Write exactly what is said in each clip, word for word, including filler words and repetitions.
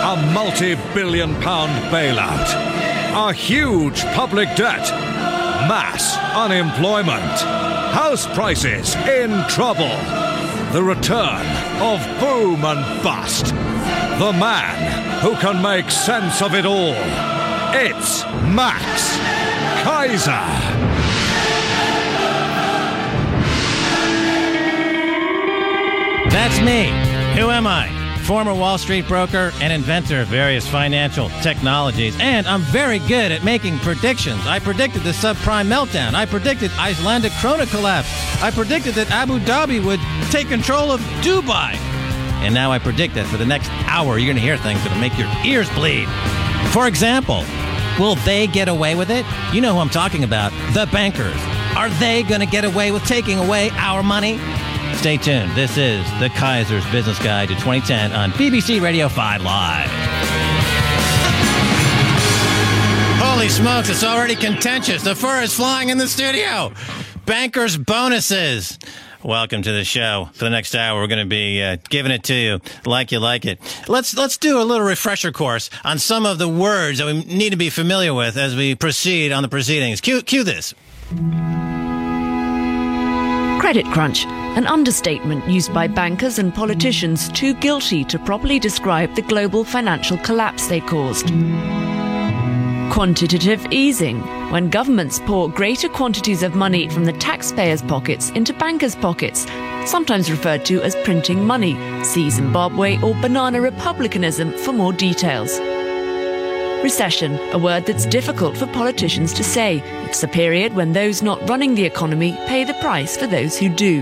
A multi-billion pound bailout. A huge public debt. Mass unemployment. House prices in trouble. The return of boom and bust. The man who can make sense of it all. It's Max Keiser. That's me. Who am I? Former Wall Street broker and inventor of various financial technologies. And I'm very good at making predictions. I predicted the subprime meltdown. I predicted Icelandic krona collapse. I predicted that Abu Dhabi would take control of Dubai. And now I predict that for the next hour, you're going to hear things that'll make your ears bleed. For example, will they get away with it? You know who I'm talking about. The bankers. Are they going to get away with taking away our money? Stay tuned. This is the Keiser's Business Guide to twenty ten on B B C Radio five Live. Holy smokes, it's already contentious. The fur is flying in the studio. Bankers' bonuses. Welcome to the show. For the next hour, we're going to be uh, giving it to you like you like it. Let's let's do a little refresher course on some of the words that we need to be familiar with as we proceed on the proceedings. Cue, cue this. Credit crunch, an understatement used by bankers and politicians too guilty to properly describe the global financial collapse they caused. Quantitative easing, when governments pour greater quantities of money from the taxpayers' pockets into bankers' pockets, sometimes referred to as printing money. See Zimbabwe or banana republicanism for more details. Recession, a word that's difficult for politicians to say. It's a period when those not running the economy pay the price for those who do.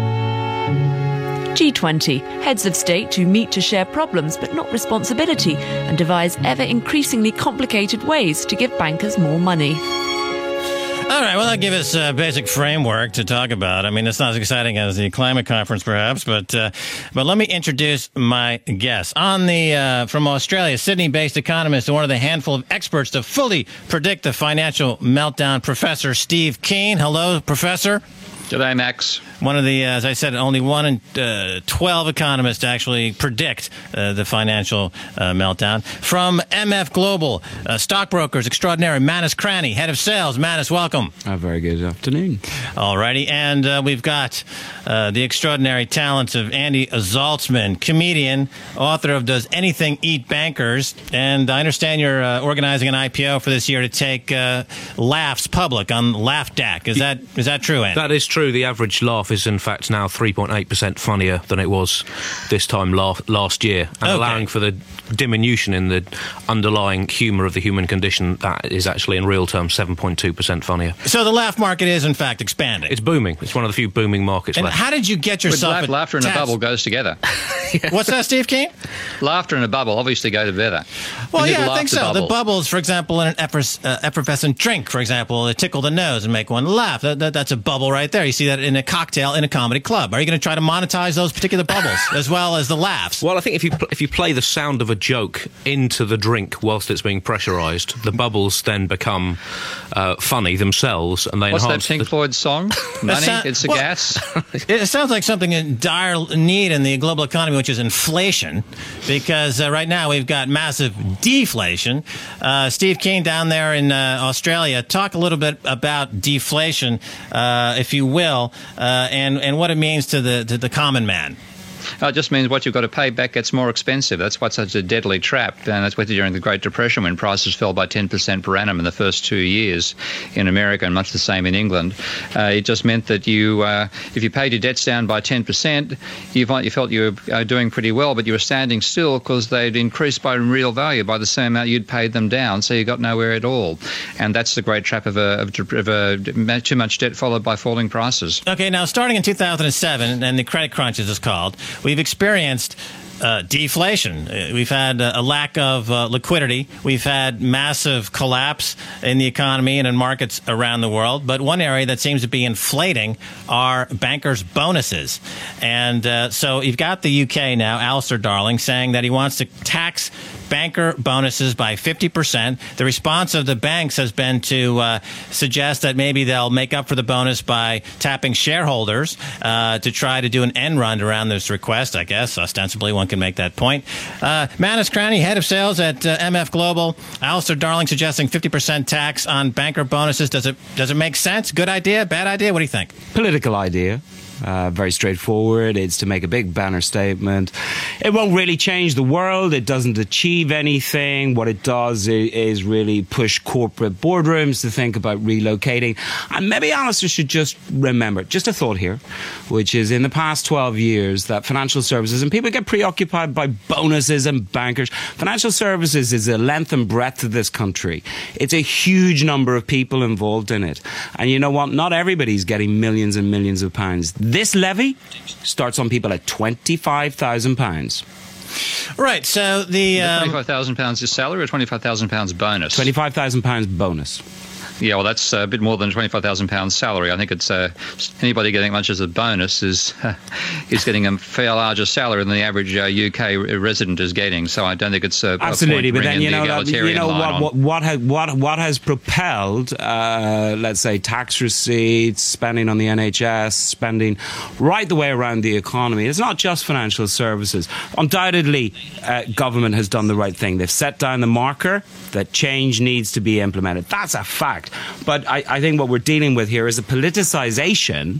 G twenty, heads of state who meet to share problems but not responsibility and devise ever-increasingly complicated ways to give bankers more money. All right, well, that'll give us a basic framework to talk about. I mean, it's not as exciting as the climate conference, perhaps, but uh, but let me introduce my guest. On the uh, from Australia, Sydney-based economist and one of the handful of experts to fully predict the financial meltdown, Professor Steve Keen. Hello, Professor. G'day, Max. One of the, uh, as I said, only one in uh, twelve economists to actually predict uh, the financial uh, meltdown. From M F Global, uh, stockbrokers extraordinary, Manus Cranny, head of sales. Manus, welcome. A very good afternoon. All righty. And uh, we've got uh, the extraordinary talents of Andy Zaltzman, comedian, author of Does Anything Eat Bankers? And I understand you're uh, organizing an I P O for this year to take uh, laughs public on Laugh D A C. Is that is that true, Andy? That is true. The average laugh is, in fact, now three point eight percent funnier than it was this time la- last year. And okay. Allowing for the diminution in the underlying humour of the human condition, that is actually, in real terms, seven point two percent funnier. So the laugh market is, in fact, expanding. It's booming. It's one of the few booming markets and left. How did you get yourself... With laughter and a bubble goes together. Yeah. What's that, Steve Keen? Laughter and a bubble obviously go together. Well, yeah, I think so. Bubble. The bubbles, for example, in an effer- uh, effervescent drink, for example, tickle the nose and make one laugh. That, that, that's a bubble right there. You see that in a cocktail in a comedy club. Are you going to try to monetize those particular bubbles as well as the laughs? Well, I think if you pl- if you play the sound of a joke into the drink whilst it's being pressurised, the bubbles then become uh, funny themselves, and they What's enhance... What's that Pink the- Floyd song? Money, so- it's a well, gas. It sounds like something in dire need in the global economy, which is inflation, because uh, right now we've got massive deflation. Uh, Steve Keen down there in uh, Australia, talk a little bit about deflation, uh, if you will, uh, and, and what it means to the to the common man. Oh, it just means what you've got to pay back gets more expensive. That's what's such a deadly trap. And that's what during the Great Depression, when prices fell by ten percent per annum in the first two years in America, and much the same in England. Uh, it just meant that you, uh, if you paid your debts down by ten percent, you, you felt you were uh, doing pretty well, but you were standing still because they'd increased by real value by the same amount you'd paid them down, so you got nowhere at all. And that's the great trap of, a, of, of a, too much debt followed by falling prices. Okay, now starting in two thousand seven, and the credit crunch as it's called, we've experienced uh, deflation. Uh, we've had uh, a lack of uh, liquidity. We've had massive collapse in the economy and in markets around the world. But one area that seems to be inflating are bankers' bonuses. And uh, so you've got the U K now, Alistair Darling, saying that he wants to tax banker bonuses by fifty percent. The response of the banks has been to uh, suggest that maybe they'll make up for the bonus by tapping shareholders uh, to try to do an end run around this request, I guess. Ostensibly, one can make that point. Uh, Manus Cranny, head of sales at uh, M F Global. Alistair Darling suggesting fifty percent tax on banker bonuses. Does it, does it make sense? Good idea? Bad idea? What do you think? Political idea. Uh, very straightforward. It's to make a big banner statement. It won't really change the world. It doesn't achieve anything. What it does is, is really push corporate boardrooms to think about relocating. And maybe Alistair should just remember, just a thought here, which is in the past twelve years that financial services, and people get preoccupied by bonuses and bankers, financial services is the length and breadth of this country. It's a huge number of people involved in it. And you know what? Not everybody's getting millions and millions of pounds. This levy starts on people at twenty-five thousand pounds. Right, so the... Um, twenty-five thousand pounds is salary or twenty-five thousand pounds bonus? twenty-five thousand pounds bonus. Yeah, well, that's a bit more than twenty-five thousand pounds salary. I think it's uh, anybody getting much as a bonus is uh, is getting a fair larger salary than the average uh, U K resident is getting. So I don't think it's a, absolutely. A point but then you know, the that, you know what, what what has what what has propelled, uh, let's say, tax receipts, spending on the N H S, spending right the way around the economy. It's not just financial services. Undoubtedly, uh, government has done the right thing. They've set down the marker that change needs to be implemented. That's a fact. But I, I think what we're dealing with here is a politicization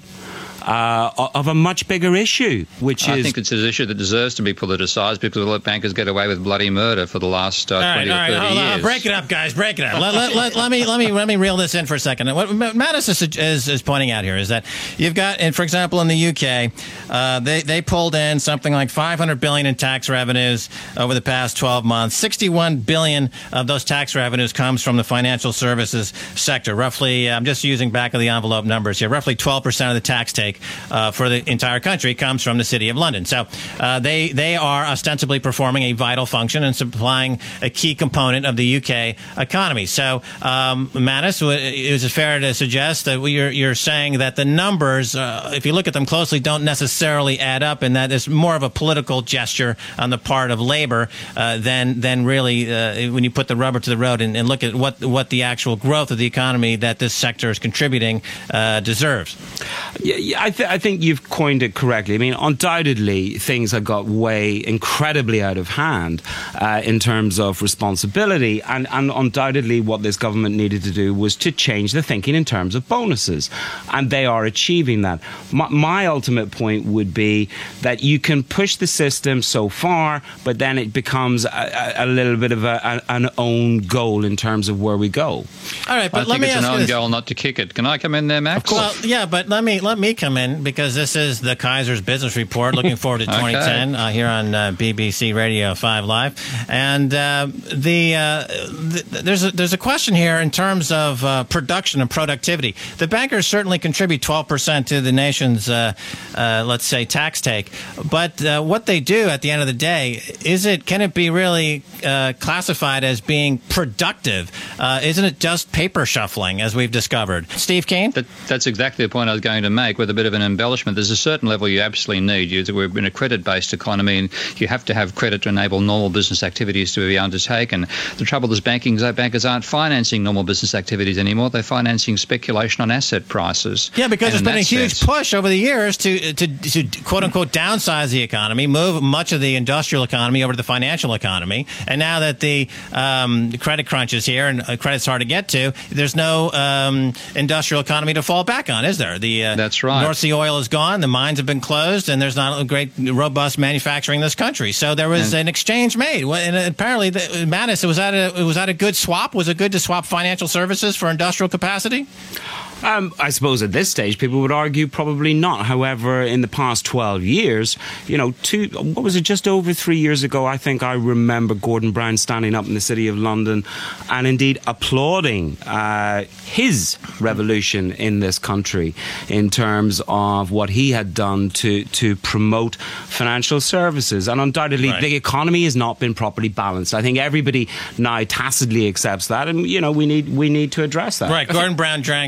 Uh, of a much bigger issue, which I is... I think it's an issue that deserves to be politicised because we let bankers get away with bloody murder for the last uh, right, twenty or right, thirty hold years. On. Break it up, guys. Break it up. let, let, let, let me let me let me reel this in for a second. What Mattis is, is, is pointing out here is that you've got, and for example, in the U K, uh, they they pulled in something like five hundred billion in tax revenues over the past twelve months. sixty-one billion of those tax revenues comes from the financial services sector. Roughly, I'm just using back of the envelope numbers here. Roughly twelve percent of the tax take uh, for the entire country comes from the City of London. So uh, they they are ostensibly performing a vital function and supplying a key component of the U K economy. So, um, Manus, is it fair to suggest that you're, you're saying that the numbers, uh, if you look at them closely, don't necessarily add up, and that is more of a political gesture on the part of Labour uh, than than really uh, when you put the rubber to the road and, and look at what what the actual growth of the economy that this sector is contributing uh, deserves? Yeah, yeah I, th- I think you've coined it correctly. I mean, undoubtedly, things have got way incredibly out of hand uh, in terms of responsibility, and, and undoubtedly what this government needed to do was to change the thinking in terms of bonuses, and they are achieving that. My, my ultimate point would be that you can push the system so far, but then it becomes a, a little bit of a, a, an own goal in terms of where we go. All right, but I let think me it's ask an you own this. goal not to kick it. Can I come in there, Max? Of course. Well, yeah, but let me let me come in because this is the Kaiser's Business Report. Looking forward to twenty ten okay. uh, here on uh, B B C Radio five Live, and uh, the, uh, the there's a, there's a question here in terms of uh, production and productivity. The bankers certainly contribute twelve percent to the nation's uh, uh, let's say tax take, but uh, what they do at the end of the day, is it can it be really uh, classified as being productive? Uh, isn't it just paper shuffling, as we've discovered? Steve Keen? That, that's exactly the point I was going to make, with a bit of an embellishment. There's a certain level you absolutely need. You, we're in a credit-based economy, and you have to have credit to enable normal business activities to be undertaken. The trouble is banking, bankers aren't financing normal business activities anymore. They're financing speculation on asset prices. Yeah, because and there's been a huge sense, push over the years to, to, to quote-unquote downsize the economy, move much of the industrial economy over to the financial economy. And now that the um, credit crunch is here and uh, credit's hard to get to, there's no um, industrial economy to fall back on, is there? The uh, That's right. North Sea oil is gone, the mines have been closed, and there's not a great, robust manufacturing in this country. So there was and, an exchange made. And apparently, the, Mattis, was that, a, was that a good swap? Was it good to swap financial services for industrial capacity? Um, I suppose at this stage people would argue probably not. However, in the past twelve years, you know, two, what was it, just over three years ago, I think I remember Gordon Brown standing up in the City of London and indeed applauding uh, his revolution in this country in terms of what he had done to, to promote financial services. And undoubtedly, right. the economy has not been properly balanced. I think everybody now tacitly accepts that, and, you know, we need we need to address that. Right. Gordon Brown drank Alan Green's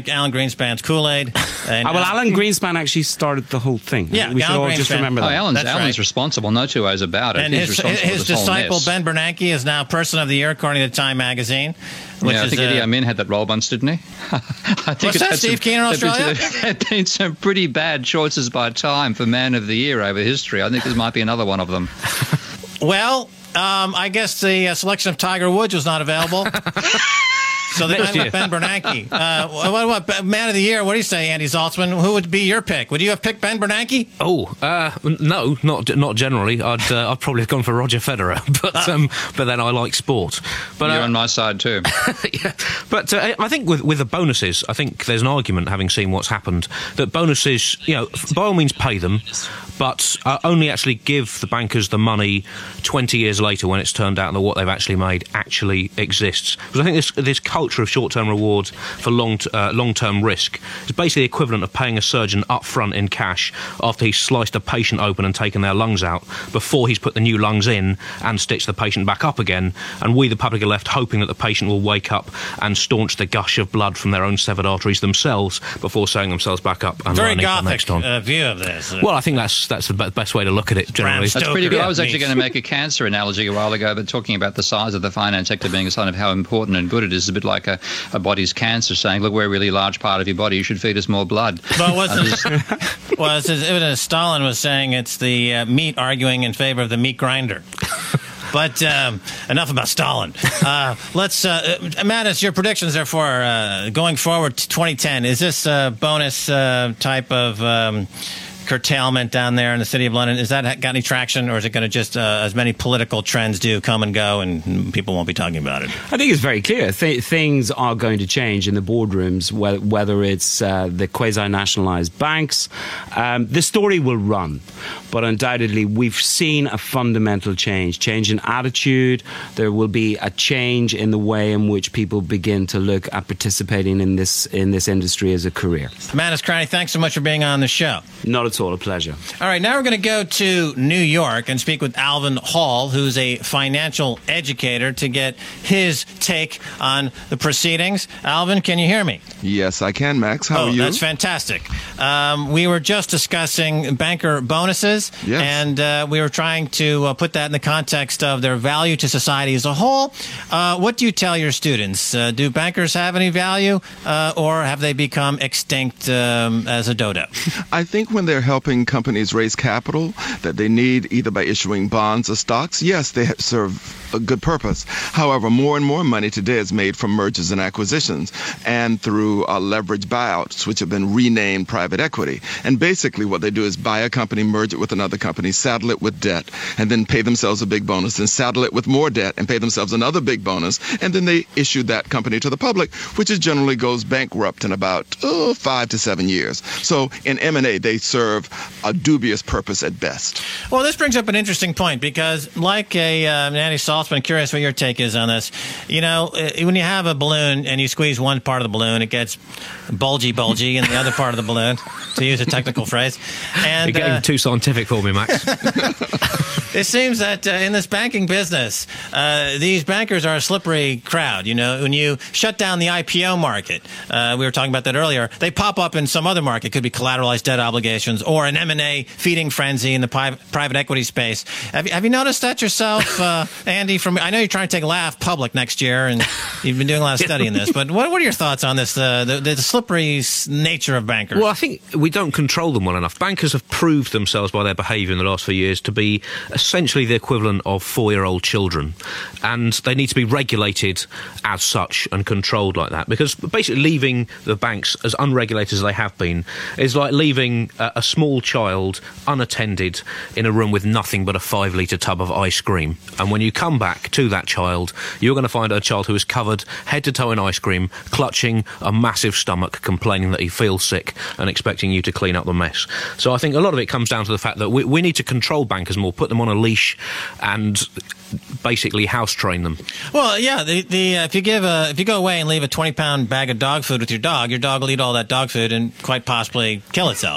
Greenspan's Kool-Aid. And, oh, well, uh, Alan Greenspan actually started the whole thing. Yeah, we should Alan all just Greenspan. remember Oh, that. Alan's, That's Alan's right. responsible, no two ways about it. And He's his, responsible his for this whole disciple, mess. Ben Bernanke, is now Person of the Year, according to Time magazine. Which Yeah, I is, think uh, Idi Amin had that role once, didn't he? I think What's it that, had Steve some- Keener, Australia? There had been some pretty bad choices by Time for Man of the Year over history. I think this might be another one of them. Well, um, I guess the uh, selection of Tiger Woods was not available. So they went with Ben Bernanke. Uh, what, what, Man of the Year, what do you say, Andy Zaltzman? Who would be your pick? Would you have picked Ben Bernanke? Oh, uh, no, not not generally. I'd uh, I'd probably have gone for Roger Federer, but um, but then I like sport. But You're uh, on my side too. yeah. But uh, I think with with the bonuses, I think there's an argument, having seen what's happened, that bonuses, you know, by all means pay them, but uh, only actually give the bankers the money twenty years later when it's turned out that what they've actually made actually exists. Because I think this this culture of short-term reward for long t- uh, long-term risk is basically the equivalent of paying a surgeon up front in cash after he's sliced a patient open and taken their lungs out before he's put the new lungs in and stitched the patient back up again, and we the public are left hoping that the patient will wake up and staunch the gush of blood from their own severed arteries themselves before sewing themselves back up and Very learning for the next gothic time. uh, view of this. Well, I think that's that's the be- best way to look at it generally. Bram That's pretty good. Stoker I was actually meets- going to make a cancer analogy a while ago, but talking about the size of the finance sector being a sign of how important and good it is, is a bit like a, a body's cancer, saying, look, we're a really large part of your body, you should feed us more blood. Well, what's it, well, it's as, it was as Stalin was saying, it's the uh, meat arguing in favor of the meat grinder. But um, enough about Stalin. Uh, let's, uh, Mattis, your predictions, therefore, uh, going forward to twenty ten. Is this a bonus uh, type of um, curtailment down there in the City of London? Is that got any traction, or is it going to just, uh, as many political trends do, come and go, and people won't be talking about it? I think it's very clear. Th- things are going to change in the boardrooms, whether, whether it's uh, the quasi-nationalized banks. Um, the story will run, but undoubtedly we've seen a fundamental change, change in attitude. There will be a change in the way in which people begin to look at participating in this in this industry as a career. Mattis Crowley, thanks so much for being on the show. Not at all, a pleasure. All right, now we're going to go to New York and speak with Alvin Hall, who's a financial educator, to get his take on the proceedings. Alvin, can you hear me? Yes, I can, Max. How oh, are you? That's fantastic. Um, we were just discussing banker bonuses, Yes. and uh, we were trying to uh, put that in the context of their value to society as a whole. Uh, what do you tell your students? Uh, do bankers have any value, uh, or have they become extinct um, as a dodo? I think when they're helping companies raise capital that they need either by issuing bonds or stocks, yes, they have serve a good purpose. However, more and more money today is made from mergers and acquisitions and through uh, leverage buyouts, which have been renamed private equity. And basically what they do is buy a company, merge it with another company, saddle it with debt, and then pay themselves a big bonus, and saddle it with more debt and pay themselves another big bonus, and then they issue that company to the public, which is generally goes bankrupt in about oh, five to seven years. So in M and A, they serve a dubious purpose at best. Well, this brings up an interesting point, because like a um, Andy Saltzman, curious what your take is on this. You know, uh, when you have a balloon and you squeeze one part of the balloon, it gets bulgy, bulgy in the other part of the balloon, to use a technical phrase. And You're getting uh, too scientific for me, Max. it seems that uh, in this banking business, uh, these bankers are a slippery crowd. You know, when you shut down the I P O market, uh, we were talking about that earlier, they pop up in some other market. It could be collateralized debt obligations or an M and A feeding frenzy in the pri- private equity space. Have you, have you noticed that yourself, uh, Andy? From I know you're trying to take Laugh public next year, and you've been doing a lot of study in this. But what, what are your thoughts on this, uh, the, the slippery s- nature of bankers? Well, I think we don't control them well enough. Bankers have proved themselves by their behaviour in the last few years to be essentially the equivalent of four-year-old children. And they need to be regulated as such and controlled like that. Because basically leaving the banks as unregulated as they have been is like leaving a, a small child unattended in a room with nothing but a five-litre tub of ice cream. And when you come back to that child, you're going to find a child who is covered head to toe in ice cream, clutching a massive stomach, complaining that he feels sick and expecting you to clean up the mess. So I think a lot of it comes down to the fact that we, we need to control bankers more, put them on a leash and basically house train them. Well, yeah. The the uh, if you give a if you go away and leave a twenty pound bag of dog food with your dog, your dog will eat all that dog food and quite possibly kill itself.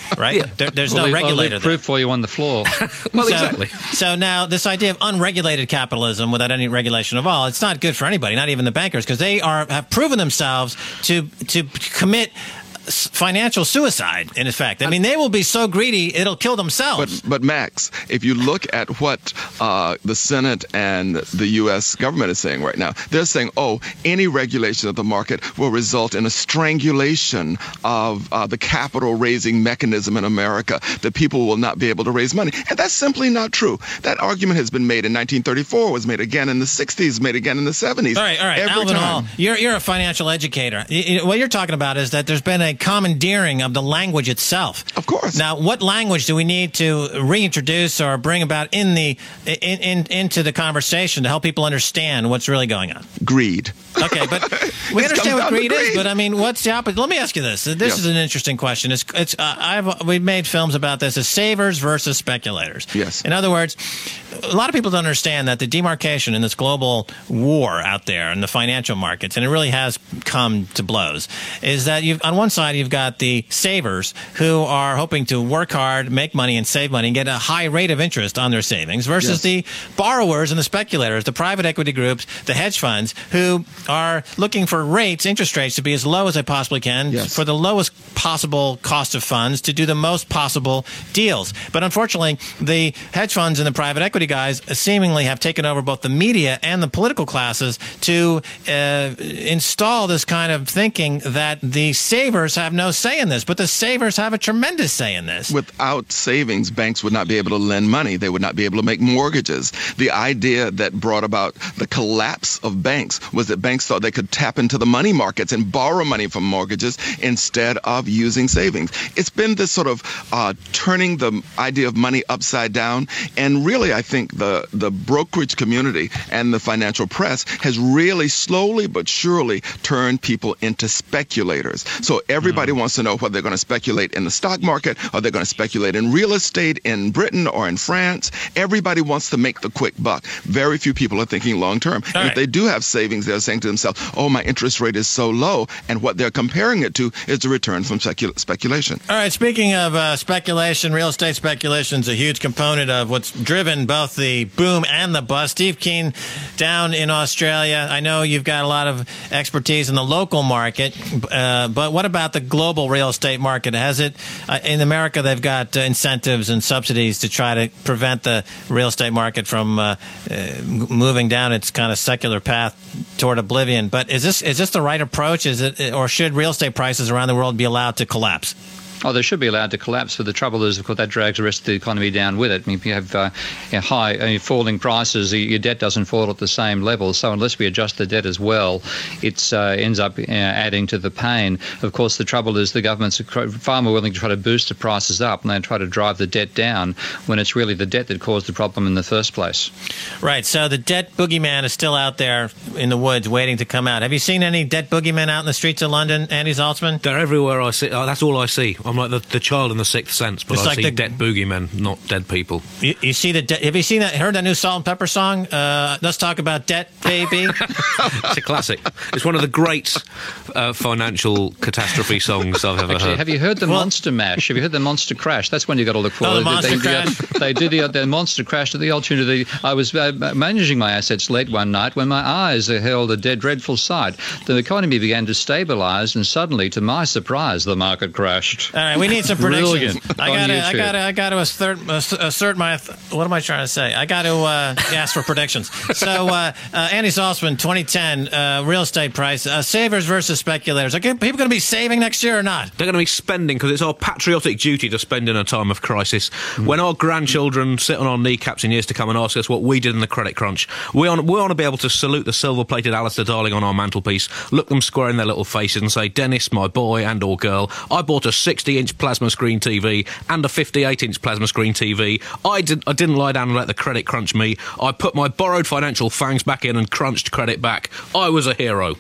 right? Yeah. There, there's Well, no I'll regulator leave there. proof for you on the floor. Well, So- exactly. So now this idea of unregulated capitalism without any regulation of all, it's not good for anybody, not even the bankers, because they are have proven themselves to to commit s- financial suicide, in effect. I mean, they will be so greedy, it'll kill themselves. But, but Max, if you look at what uh, the Senate and the U S government is saying right now, they're saying, oh, any regulation of the market will result in a strangulation of uh, the capital raising mechanism in America, that people will not be able to raise money. And that's simply not true. That argument has been made in nineteen thirty-four, was made again in the sixties, made again in the seventies. All right, all right. Every Alvin time. Hall, you're, you're a financial educator. You- you- what you're talking about is that there's been a commandeering of the language itself. Of course. Now, what language do we need to reintroduce or bring about in the in, in into the conversation to help people understand what's really going on? Greed. Okay, but we It understand comes what down to greed is. greed. But I mean, what's the opposite? Let me ask you this. This Yeah. is an interesting question. It's it's uh, I've we've made films about this as savers versus speculators. Yes. In other words, a lot of people don't understand that the demarcation in this global war out there in the financial markets, and it really has come to blows, is that you've on one side you've got the savers who are hoping to work hard, make money, and save money, and get a high rate of interest on their savings, versus Yes. the borrowers and the speculators, the private equity groups, the hedge funds, who are looking for rates, interest rates, to be as low as they possibly can Yes. for the lowest possible cost of funds to do the most possible deals. But unfortunately, the hedge funds and the private equity guys seemingly have taken over both the media and the political classes to uh, install this kind of thinking that the savers have no say in this, but the savers have a tremendous say in this. Without savings, banks would not be able to lend money. They would not be able to make mortgages. The idea that brought about the collapse of banks was that banks thought they could tap into the money markets and borrow money from mortgages instead of using savings. It's been this sort of uh, turning the idea of money upside down. And really, I think the, the brokerage community and the financial press has really slowly but surely turned people into speculators. So everybody Mm. wants to know whether they're going to speculate in the stock market, or they're going to speculate in real estate in Britain or in France. Everybody wants to make the quick buck. Very few people are thinking long term. And right. if they do have savings, they're saying to themselves, oh, my interest rate is so low. And what they're comparing it to is the return from specu- speculation. All right, speaking of uh, speculation, real estate speculation is a huge component of what's driven both the boom and the bust. Steve Keen, down in Australia, I know you've got a lot of expertise in the local market, uh, but what about the global real estate market? Has it, uh, in America, they've got uh, incentives and subsidies to try to prevent the real estate market from uh, uh, moving down its kind of secular path toward oblivion. But is this is this the right approach? Is it, or should real estate prices around the world be allowed to collapse? Oh, they should be allowed to collapse. But the trouble is, of course, that drags the rest of the economy down with it. I mean, if you have uh, you know, high, uh, falling prices, your debt doesn't fall at the same level. So unless we adjust the debt as well, it uh, ends up uh, adding to the pain. Of course, the trouble is the government's far more willing to try to boost the prices up and they try to drive the debt down when it's really the debt that caused the problem in the first place. Right. So the debt boogeyman is still out there in the woods waiting to come out. Have you seen any debt boogeymen out in the streets of London, Andy Zaltzman? They're everywhere I see. Oh, that's all I see. I'm like the, the child in the sixth sense, but It's I like see the- dead boogeymen, not dead people. You, you see the de- have you seen that? Heard that new Salt and Pepper song? Uh, let's talk about debt, baby. It's a classic. It's one of the great uh, financial catastrophe songs I've ever Actually, heard. have you heard the Well- Monster Mash? Have you heard the Monster Crash? That's one you got to look for. Oh, the They- Monster they, Crash? They did the, the Monster Crash to the alternative. I was uh, managing my assets late one night when my eyes held a dead, dreadful sight. The economy began to stabilise, and suddenly, to my surprise, the market crashed. All right, we need some predictions. Brilliant. I On gotta, I YouTube. gotta, I gotta assert, assert my. What am I trying to say? I got to uh, ask for predictions. So, uh, uh, Andy Zaltzman, twenty ten uh, real estate price, uh, savers versus speculators. Are people going to be saving next year or not? They're going to be spending because it's our patriotic duty to spend in a time of crisis. When our grandchildren sit on our kneecaps in years to come and ask us what we did in the credit crunch, we want, we want to be able to salute the silver-plated Alistair Darling on our mantelpiece, look them square in their little faces and say, Dennis, my boy and or girl, I bought a sixty-inch plasma screen T V and a fifty-eight inch plasma screen T V. I, did, I didn't lie down and let the credit crunch me. I put my borrowed financial fangs back in and crunched credit back. I was a hero.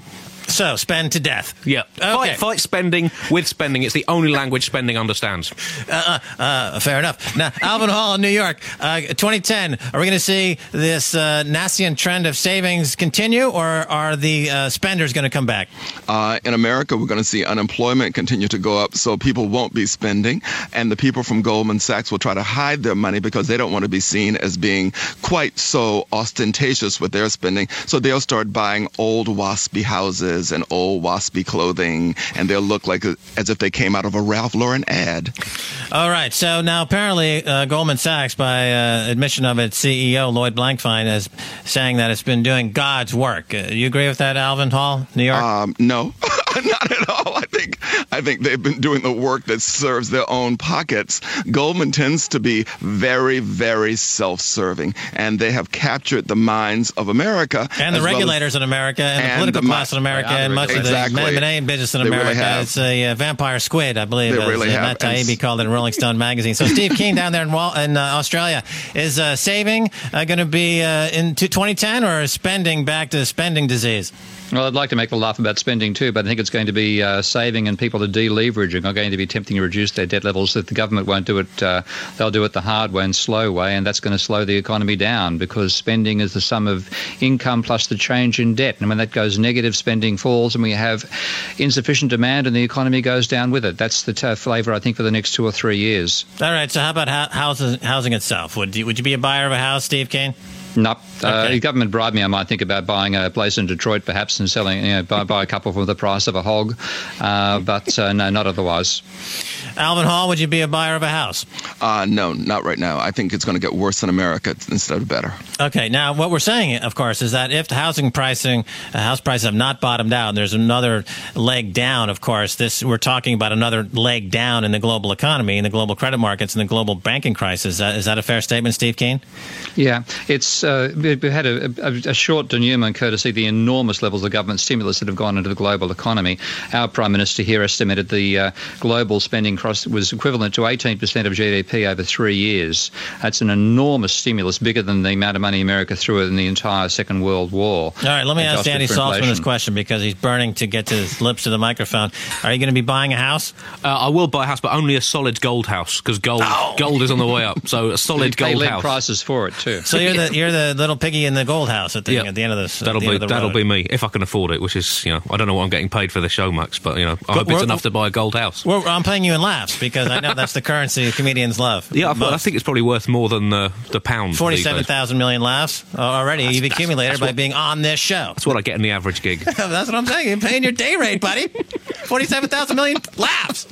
So, spend to death. Yeah. Okay. Fight, fight spending with spending. It's the only language spending understands. Uh, uh, uh, fair enough. Now, Alvin Hall in New York, uh, twenty ten, are we going to see this uh, nascent trend of savings continue, or are the uh, spenders going to come back? Uh, in America, we're going to see unemployment continue to go up, so people won't be spending, and the people from Goldman Sachs will try to hide their money because they don't want to be seen as being quite so ostentatious with their spending, so they'll start buying old waspy houses and old waspy clothing, and they'll look like a, as if they came out of a Ralph Lauren ad. All right. So now apparently uh, Goldman Sachs, by uh, admission of its C E O, Lloyd Blankfein, is saying that it's been doing God's work. Uh, you agree with that, Alvin Hall, New York? Um, no, not at all. I think I think they've been doing the work that serves their own pockets. Goldman tends to be very, very self-serving, and they have captured the minds of America. And the regulators well as, in America, and, and the political the, class in America, and much exactly. of the main business in they America. Really it's a uh, vampire squid, I believe, they as really uh, Matt Taibbi called it in Rolling Stone magazine. So Steve Keen down there in, Wal- in uh, Australia, is uh, saving uh, going to be uh, into twenty ten, or is spending back to spending disease? Well, I'd like to make a laugh about spending too, but I think it's going to be uh, saving, and people are deleveraging are going to be attempting to reduce their debt levels. That the government won't do it, uh, they'll do it the hard way and slow way, and that's going to slow the economy down, because spending is the sum of income plus the change in debt. And when that goes negative, spending falls, and we have insufficient demand, and the economy goes down with it. That's the t- flavour, I think, for the next two or three years. All right. So how about ho- housing, housing itself? Would you, would you be a buyer of a house, Steve Keen? Nope. Uh, Okay. If government bribed me, I might think about buying a place in Detroit, perhaps, and selling, you know, buy, buy a couple for the price of a hog. Uh, but uh, no, not otherwise. Alvin Hall, would you be a buyer of a house? Uh, no, not right now. I think it's going to get worse in America instead of better. Okay. Now, what we're saying, of course, is that if the housing pricing, uh, house prices have not bottomed out, and there's another leg down, of course, this we're talking about another leg down in the global economy, in the global credit markets, and the global banking crisis. Uh, is that a fair statement, Steve Keen? Yeah, it's uh, we've had a, a, a short denouement courtesy of the enormous levels of government stimulus that have gone into the global economy. Our Prime Minister here estimated the uh, global spending cross was equivalent to eighteen percent of G D P over three years. That's an enormous stimulus, bigger than the amount of money America threw in the entire Second World War. All right, let me ask Andy Saltzman this question, because he's burning to get to his lips to the microphone. Are you going to be buying a house? Uh, I will buy a house, but only a solid gold house, because gold Oh. gold is on the way up. So a solid Pay gold lead house. prices for it too. So you're the you're the little piggy in the gold house at the, Yeah. at the end of this. at That'll the be end of the that'll road. be me, if I can afford it. Which is, you know, I don't know what I'm getting paid for this show, Max, but you know, I hope we're- it's enough to buy a gold house. Well, I'm paying you in laughs, because I know that's the currency comedians love. Yeah, I, Most. I think it's probably worth more than the the pound. these Forty-seven days. thousand million laughs already you've accumulated that's by what- being on this show. That's what I get in the average gig. That's what I'm saying. You're paying your day rate, buddy. Forty-seven thousand million laughs.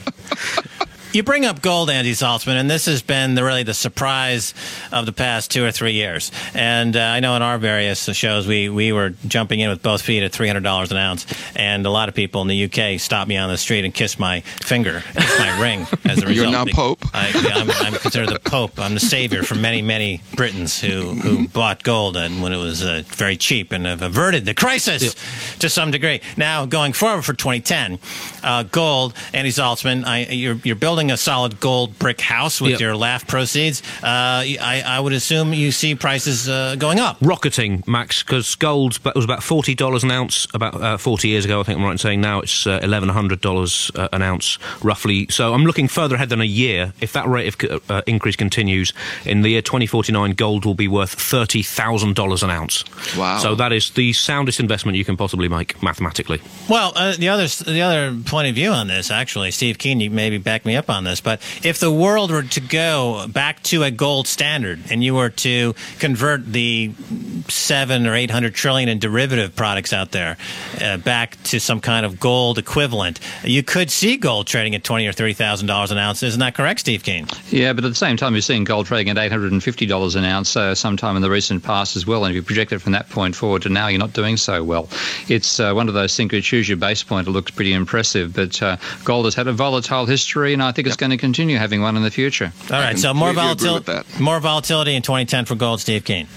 You bring up gold, Andy Saltzman, and this has been the, really the surprise of the past two or three years. And uh, I know in our various shows, we, we were jumping in with both feet at three hundred dollars an ounce. And a lot of people in the U K stopped me on the street and kissed my finger, kissed my ring as a result. You're now Pope. I, yeah, I'm, I'm considered the Pope. I'm the savior for many, many Britons who, who bought gold and when it was uh, very cheap, and have averted the crisis Yep. to some degree. Now, going forward for twenty ten, uh, gold, Andy Saltzman, I, you're, you're building a solid gold brick house with Yep. your laugh proceeds. Uh, I, I would assume you see prices uh, going up. Rocketing, Max, because gold was about forty dollars an ounce about uh, forty years ago, I think I'm right in saying. Now it's uh, eleven hundred dollars uh, an ounce, roughly. So I'm looking further ahead than a year. If that rate of uh, increase continues, in the year twenty forty-nine, gold will be worth thirty thousand dollars an ounce. Wow. So that is the soundest investment you can possibly make, mathematically. Well, uh, the other the other point of view on this, actually, Steve Keen, you maybe back me up on this, but if the world were to go back to a gold standard and you were to convert the seven or eight hundred trillion in derivative products out there uh, back to some kind of gold equivalent, you could see gold trading at twenty or thirty thousand dollars an ounce. Isn't that correct, Steve Keen? Yeah, but at the same time, you're seeing gold trading at eight hundred fifty dollars an ounce uh, sometime in the recent past as well. And if you project it from that point forward to now, you're not doing so well. It's uh, one of those things where you choose your base point. It looks pretty impressive, but uh, gold has had a volatile history, and I think it's going to continue having one in the future. All right, so more completely agree volatility, with that. more volatility in twenty ten for gold, Steve Keen.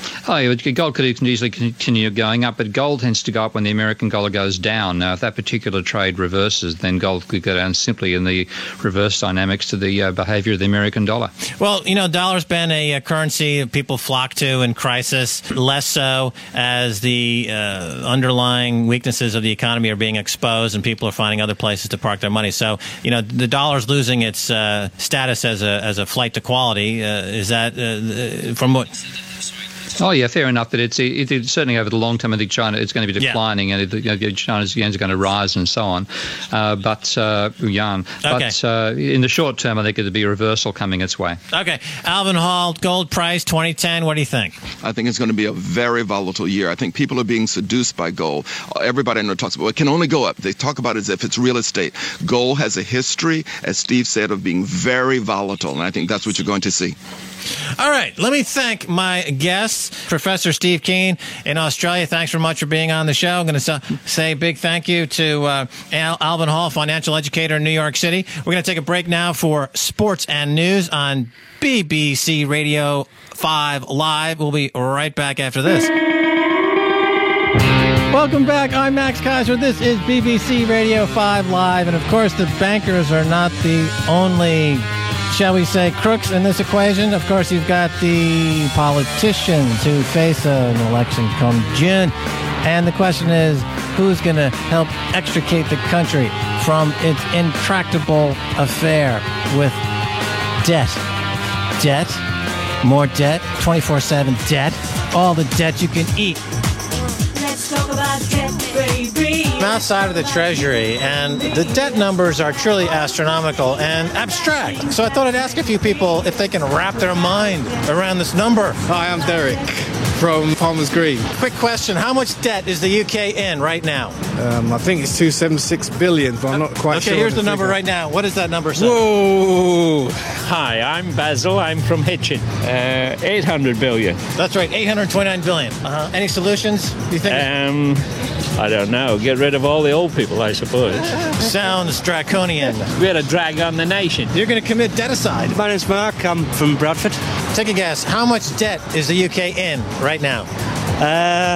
Oh, yeah, gold could easily continue going up, but gold tends to go up when the American dollar goes down. Now, if that particular trade reverses, then gold could go down simply in the reverse dynamics to the uh, behavior of the American dollar. Well, you know, dollar's been a, a currency people flock to in crisis, less so as the uh, underlying weaknesses of the economy are being exposed and people are finding other places to park their money. So, you know, the dollar's losing its uh, status as a as a flight to quality. Uh, is that uh, from what? Oh, yeah, fair enough. But it's, it, it's certainly over the long term, I think China it's going to be declining, yeah. and it, you know, China's yuan is going to rise and so on. Uh, but uh, yuan, okay. but uh, in the short term, I think it'll be a reversal coming its way. Okay, Alvin Hall, gold price twenty ten. What do you think? I think it's going to be a very volatile year. I think people are being seduced by gold. Everybody I know talks about well, it can only go up. They talk about it as if it's real estate. Gold has a history, as Steve said, of being very volatile, and I think that's what you're going to see. All right, let me thank my guests, Professor Steve Keen in Australia. Thanks very much for being on the show. I'm going to say a big thank you to uh, Al- Alvin Hall, financial educator in New York City. We're going to take a break now for sports and news on B B C Radio five Live. We'll be right back after this. Welcome back. I'm Max Kaiser. This is B B C Radio five Live. And, of course, the bankers are not the only, shall we say, crooks in this equation. Of course, you've got the politicians who face an election come June. And the question is, who's going to help extricate the country from its intractable affair with debt? Debt, more debt, twenty-four seven debt, all the debt you can eat. Let's talk about debt, baby. I'm outside of the Treasury, and the debt numbers are truly astronomical and abstract. So I thought I'd ask a few people if they can wrap their mind around this number. Hi, I'm Derek from Farmers Green. Quick question, how much debt is the U K in right now? Um, I think it's two hundred seventy-six billion, but I'm not quite okay, sure. Okay, here's the, the number right now. What does that number say? Whoa! Hi, I'm Basil. I'm from Hitchin. Uh, eight hundred billion. That's right, eight hundred twenty-nine billion. Uh-huh. Any solutions, do you think? Um, I don't know. Get rid of all the old people, I suppose. Sounds draconian. We had a drag on the nation. You're going to commit deticide. My name's Mark. I'm from Bradford. Take a guess. How much debt is the U K in right now? Uh,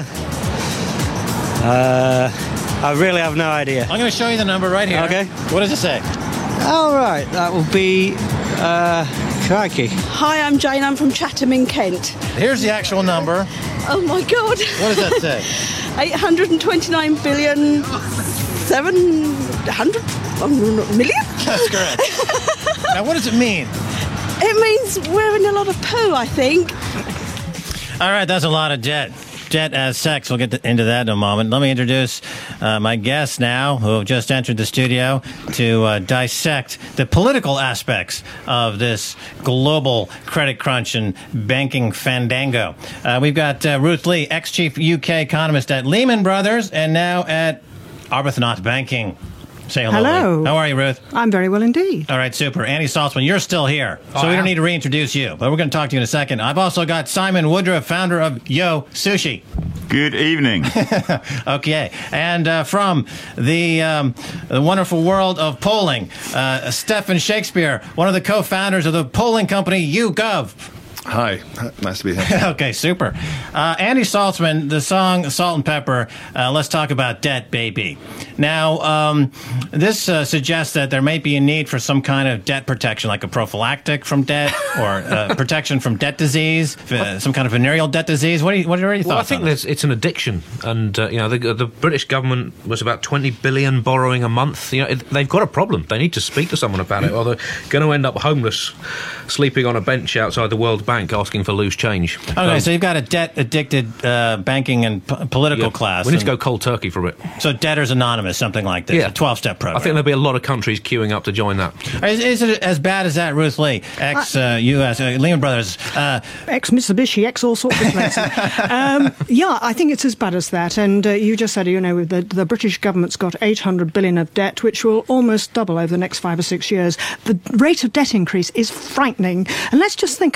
uh, I really have no idea. I'm going to show you the number right here. Okay. What does it say? All right. That will be... Uh, crikey. Hi, I'm Jane. I'm from Chatham in Kent. Here's the actual number. Oh, my God. What does that say? eight hundred twenty-nine billion, seven hundred million? That's correct. Now, what does it mean? It means we're in a lot of poo, I think. All right, that's a lot of debt. Debt as sex. We'll get to, into that in a moment. Let me introduce uh, my guests now who have just entered the studio to uh, dissect the political aspects of this global credit crunch and banking fandango. Uh, we've got uh, Ruth Lee, ex-chief U K economist at Lehman Brothers and now at Arbuthnot Banking. Say hello. Hello. Lee. How are you, Ruth? I'm very well indeed. All right, super. Andy Saltzman, you're still here, so oh, we don't need to reintroduce you, but we're going to talk to you in a second. I've also got Simon Woodruff, founder of Yo Sushi. Good evening. Okay. And uh, from the, um, the wonderful world of polling, uh, Stephen Shakespeare, one of the co-founders of the polling company YouGov. Hi, nice to be here. Okay, super. Uh, Andy Saltzman, the song Salt and Pepper, uh, let's talk about debt, baby. Now, um, this uh, suggests that there may be a need for some kind of debt protection, like a prophylactic from debt or uh, protection from debt disease, uh, some kind of venereal debt disease. What, do you, what are your thoughts Well, I think on this? it's an addiction. And, uh, you know, the, the British government was about twenty billion borrowing a month. You know, it, they've got a problem. They need to speak to someone about it, or they're going to end up homeless, sleeping on a bench outside the World Bank asking for loose change. Okay, so, so you've got a debt-addicted uh, banking and p- political yeah, class. We need to go cold turkey for it. So Debtors Anonymous, something like this, yeah. a twelve-step program. I think there'll be a lot of countries queuing up to join that. Is, is it as bad as that, Ruth Lee, ex-U S, uh, uh, Lehman Brothers? Uh, Ex-Mitsubishi, ex all sorts of places. um, yeah, I think it's as bad as that. And uh, you just said, you know, the, the British government's got eight hundred billion of debt, which will almost double over the next five or six years. The rate of debt increase is frightening. And let's just think about some of these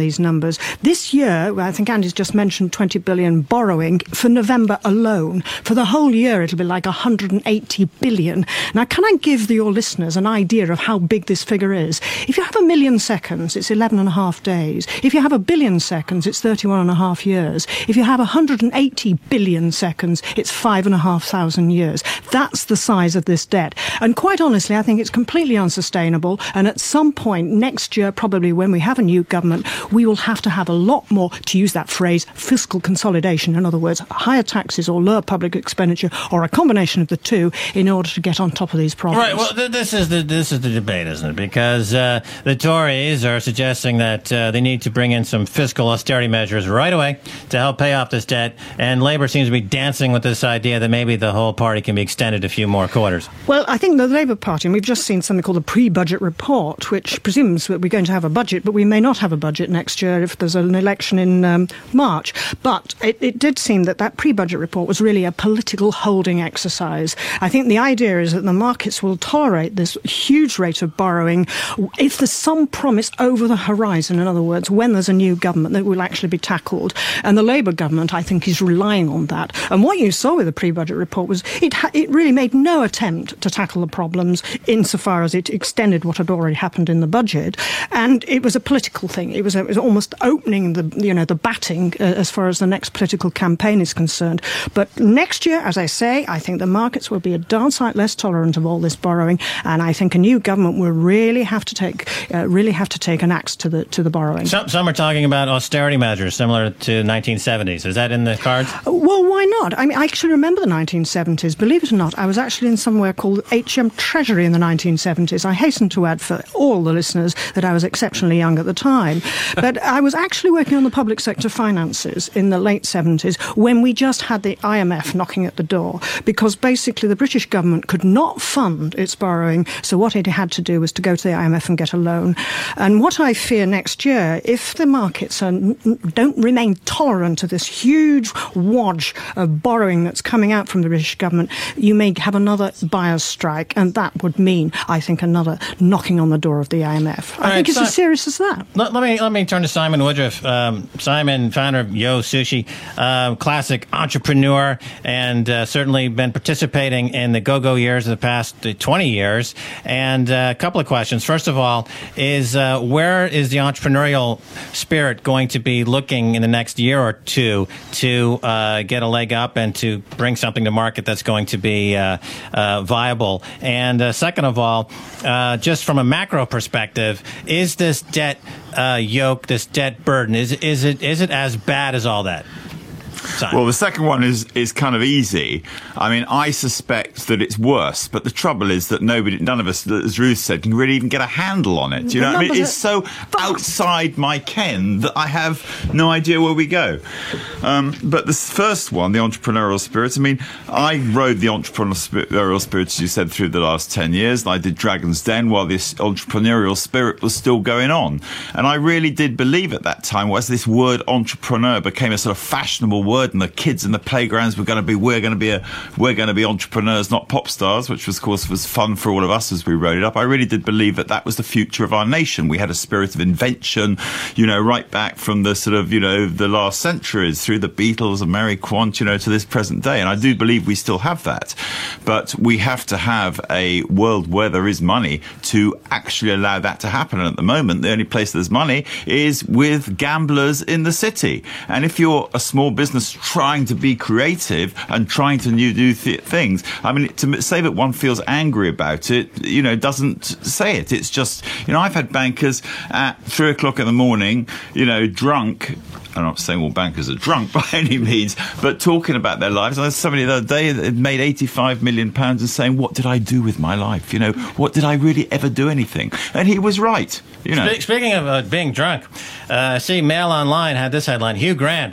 these numbers. This year, I think Andy's just mentioned twenty billion borrowing for November alone. For the whole year, it'll be like one hundred eighty billion. Now, can I give your listeners an idea of how big this figure is? If you have a million seconds, it's eleven and a half days. If you have a billion seconds, it's thirty-one and a half years. If you have one hundred eighty billion seconds, it's five and a half thousand years. That's the size of this debt. And quite honestly, I think it's completely unsustainable. And at some point next year, probably when we have a new government, we will have to have a lot more, to use that phrase, fiscal consolidation. In other words, higher taxes or lower public expenditure, or a combination of the two, in order to get on top of these problems. Right. Well, th- this is the this is the debate, isn't it? Because uh, the Tories are suggesting that uh, they need to bring in some fiscal austerity measures right away to help pay off this debt, and Labour seems to be dancing with this idea that maybe the whole party can be extended a few more quarters. Well, I think the Labour Party, and we've just seen something called the pre-budget report, which presumes that we're going to have a budget, but we may not have a budget next year if there's an election in um, March. But it, it did seem that that pre-budget report was really a political holding exercise. I think the idea is that the markets will tolerate this huge rate of borrowing if there's some promise over the horizon, in other words, when there's a new government, that will actually be tackled. And the Labour government, I think, is relying on that. And what you saw with the pre-budget report was it, ha- it really made no attempt to tackle the problems insofar as it extended what had already happened in the budget. And it was a political thing. It was, a, it was almost opening the, you know, the batting uh, as far as the next political campaign is concerned. But next year, as I say, I think the markets will be a darn sight less tolerant of all this borrowing, and I think a new government will really have to take uh, really have to take an axe to the to the borrowing. Some, some are talking about austerity measures similar to nineteen seventies. Is that in the cards? Well, why not? I mean, I actually remember the nineteen seventies. Believe it or not, I was actually in somewhere called H M Treasury in the nineteen seventies. I hasten to add for all the listeners that I was exceptionally young at the time. But I was actually working on the public sector finances in the late seventies when we just had the I M F knocking at the door, because basically the British government could not fund its borrowing, so what it had to do was to go to the I M F and get a loan. And what I fear next year, if the markets are, don't remain tolerant of this huge wodge of borrowing that's coming out from the British government, you may have another buyer's strike, and that would mean, I think, another knocking on the door of the I M F. All I right, think it's so, as serious as that. Let, let me let me turn to Simon Woodruff. Um, Simon, founder of Yo Sushi, uh, classic entrepreneur, and uh, certainly been participating in the go-go years of the past uh, twenty years. And uh, a couple of questions. First of all, is uh, where is the entrepreneurial spirit going to be looking in the next year or two to uh, get a leg up and to bring something to market that's going to be uh, uh, viable? And uh, second of all, uh, just from a macro perspective, is this debt uh, yoke, this debt burden, is is it is it as bad as all that? Simon. Well, the second one is, is kind of easy. I mean, I suspect that it's worse, but the trouble is that nobody, none of us, as Ruth said, can really even get a handle on it. You know what I mean? It's so outside my ken that I have no idea where we go. Um, but the first one, the entrepreneurial spirit, I mean, I rode the entrepreneurial spirit, as you said, through the last ten years, and I did Dragon's Den while this entrepreneurial spirit was still going on. And I really did believe at that time, as this word entrepreneur became a sort of fashionable word, and the kids in the playgrounds were going to be, we're going to be a, we're going to be entrepreneurs, not pop stars, which was, of course, was fun for all of us as we rode it up. I really did believe that that was the future of our nation. We had a spirit of invention, you know, right back from the sort of, you know, the last centuries through the Beatles and Mary Quant, you know, to this present day. And I do believe we still have that. But we have to have a world where there is money to actually allow that to happen. And at the moment, the only place there's money is with gamblers in the city. And if you're a small business trying to be creative and trying to new, do th- things, I mean, to say that one feels angry about it, you know, doesn't say it. It's just, you know, I've had bankers at three o'clock in the morning, you know, drunk. I'm not saying all bankers are drunk by any means, but talking about their lives. I had somebody the other day that had made eighty-five million pounds and saying, what did I do with my life? You know, what did I really ever do anything? And he was right. You know. Speaking of uh, being drunk, uh, I see Mail Online had this headline: Hugh Grant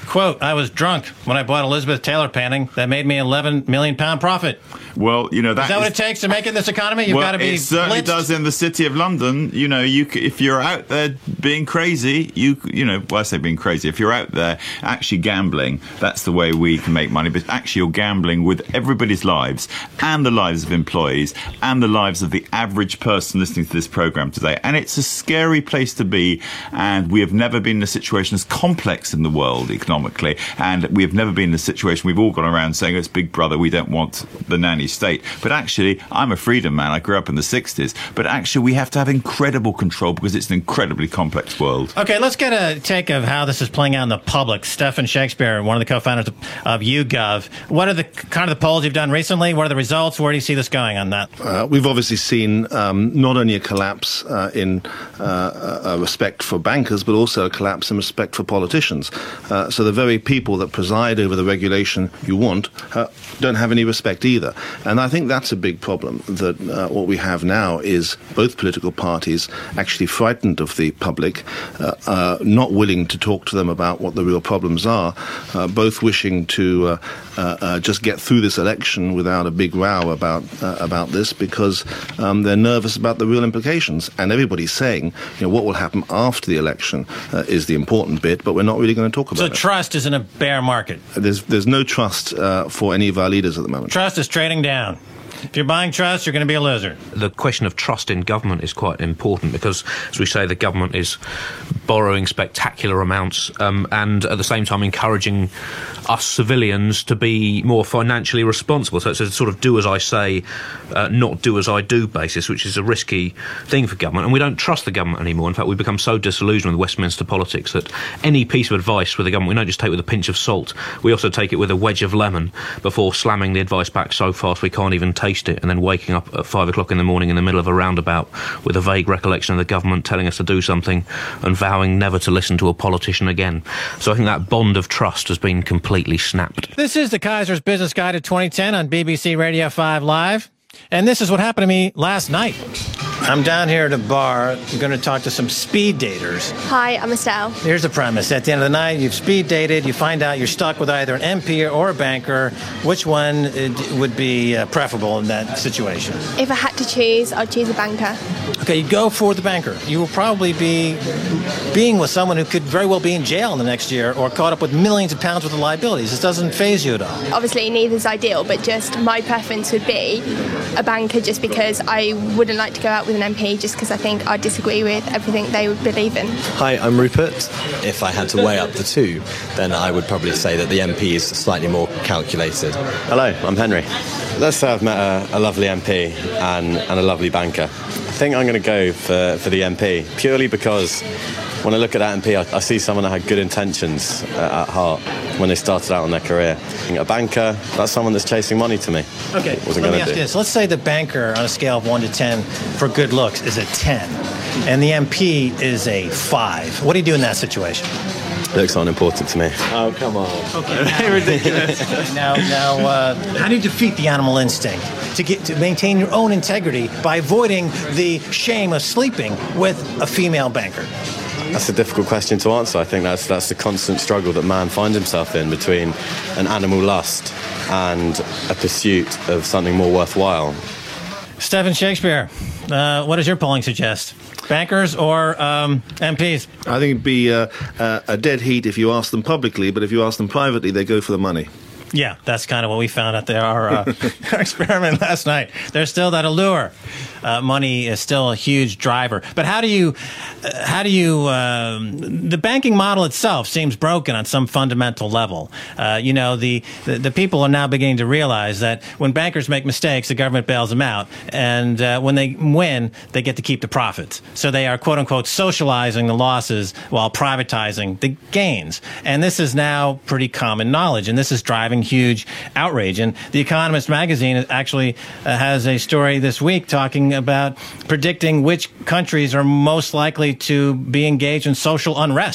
Quote, I was drunk when I bought Elizabeth Taylor painting that made me eleven million pound profit. Well, you know, that is that is, what it takes to make it in this economy? You've well, got to be it certainly blitzed. does in the city of London. You know, you c- if you're out there being crazy, you you know, well, I say being crazy. If you're out there actually gambling, that's the way we can make money. But actually, you're gambling with everybody's lives and the lives of employees and the lives of the average person listening to this program today. And it's a scary place to be. And we have never been in a situation as complex in the world economically. And we have never been in a situation we've all gone around saying, it's Big Brother, we don't want the nanny state. But actually, I'm a freedom man. I grew up in the sixties. But actually, we have to have incredible control because it's an incredibly complex world. Okay, let's get a take of how this is playing out in the public. Stephen Shakespeare, one of the co-founders of YouGov. What are the kind of the polls you've done recently? What are the results? Where do you see this going on that? Uh, we've obviously seen um, not only a collapse uh, in uh, a respect for bankers, but also a collapse in respect for politicians. Uh, so the very people that preside over the regulation you want uh, don't have any respect either. And I think that's a big problem, that uh, what we have now is both political parties actually frightened of the public, uh, uh, not willing to talk to them about what the real problems are, uh, both wishing to uh, uh, uh, just get through this election without a big row about uh, about this, because um, they're nervous about the real implications. And everybody's saying, you know, what will happen after the election uh, is the important bit, but we're not really going to talk about so it. So trust is in a bear market? There's, there's no trust uh, for any of our leaders at the moment. Trust is trading down. If you're buying trust, you're going to be a loser. The question of trust in government is quite important because, as we say, the government is borrowing spectacular amounts um, and at the same time encouraging us civilians to be more financially responsible. So it's a sort of do as I say, uh, not do as I do basis, which is a risky thing for government. And we don't trust the government anymore. In fact, we've become so disillusioned with Westminster politics that any piece of advice with the government, we don't just take with a pinch of salt. We also take it with a wedge of lemon before slamming the advice back so fast we can't even take it, and then waking up at five o'clock in the morning in the middle of a roundabout with a vague recollection of the government telling us to do something and vowing never to listen to a politician again. So I think that bond of trust has been completely snapped. This is the Kaiser's Business Guide of twenty ten on B B C Radio five Live. And this is what happened to me last night. I'm down here at a bar. I'm going to talk to some speed daters. Hi, I'm Estelle. Here's the premise. At the end of the night, you've speed dated. You find out you're stuck with either an M P or a banker. Which one would be uh, preferable in that situation? If I had to choose, I'd choose a banker. Okay, you go for the banker. You will probably be being with someone who could very well be in jail in the next year or caught up with millions of pounds worth of liabilities. This doesn't faze you at all. Obviously, neither's ideal, but just my preference would be a banker, just because I wouldn't like to go out with an M P just because I think I disagree with everything they would believe in. Hi, I'm Rupert. If I had to weigh up the two, then I would probably say that the M P is slightly more calculated. Hello, I'm Henry. Let's say I've met a, a lovely M P and, and a lovely banker. I think I'm going to go for, for the M P, purely because when I look at that M P, I, I see someone that had good intentions uh, at heart when they started out on their career. A banker, that's someone that's chasing money to me. Okay, Wasn't let me do. ask you this. Let's say the banker on a scale of one to ten for good looks is a ten, and the M P is a five. What do you do in that situation? Looks aren't important to me. Oh, come on. Okay, ridiculous. now, now, uh, how do you defeat the animal instinct to get to maintain your own integrity by avoiding the shame of sleeping with a female banker? That's a difficult question to answer. I think that's that's the constant struggle that man finds himself in between an animal lust and a pursuit of something more worthwhile. Stephen Shakespeare, uh, what does your polling suggest? Bankers or um, M Ps? I think it'd be uh, uh, a dead heat if you ask them publicly, but if you ask them privately, they go for the money. Yeah, that's kind of what we found out there, our, uh, our experiment last night. There's still that allure. Uh, money is still a huge driver. But how do you, uh, how do you, um, the banking model itself seems broken on some fundamental level. Uh, you know, the, the, the people are now beginning to realize that when bankers make mistakes, the government bails them out. And uh, when they win, they get to keep the profits. So they are, quote unquote, socializing the losses while privatizing the gains. And this is now pretty common knowledge. And this is driving huge outrage. And The Economist magazine actually uh, has a story this week talking about predicting which countries are most likely to be engaged in social unrest.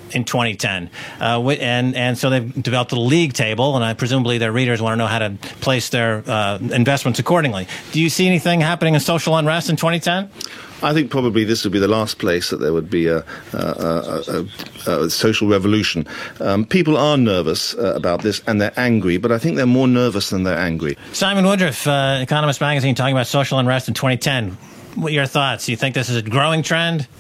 in twenty ten. Uh, and, and so they've developed a league table, and I, presumably their readers want to know how to place their uh, investments accordingly. Do you see anything happening in social unrest in twenty ten? I think probably this would be the last place that there would be a, a, a, a, a social revolution. Um, people are nervous uh, about this, and they're angry, but I think they're more nervous than they're angry. Simon Woodruff, uh, Economist Magazine, talking about social unrest in twenty ten. What are your thoughts? Do you think this is a growing trend?